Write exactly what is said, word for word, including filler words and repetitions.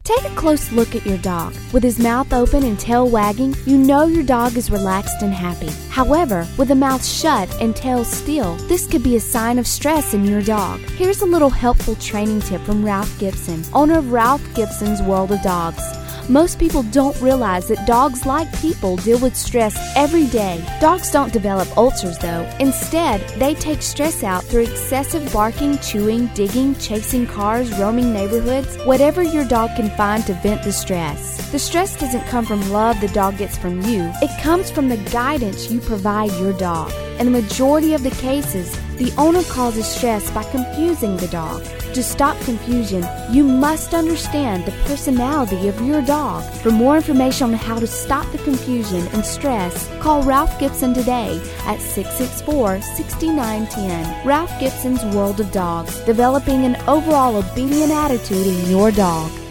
Take a close look at your dog. With his mouth open and tail wagging, you know your dog is relaxed and happy. However, with a mouth shut and tail still, this could be a sign of stress in your dog. Here's a little helpful training tip from Ralph Gibson, owner of Ralph Gibson's World of Dogs. Most people don't realize that dogs, like people, deal with stress every day. Dogs don't develop ulcers, though. Instead, they take stress out through excessive barking, chewing, digging, chasing cars, roaming neighborhoods, whatever your dog can find to vent the stress. The stress doesn't come from love the dog gets from you. It comes from the guidance you provide your dog. In the majority of the cases, the owner causes stress by confusing the dog. To stop confusion, you must understand the personality of your dog. For more information on how to stop the confusion and stress, call Ralph Gibson today at six six four, six nine one zero. Ralph Gibson's World of Dogs, developing an overall obedient attitude in your dog.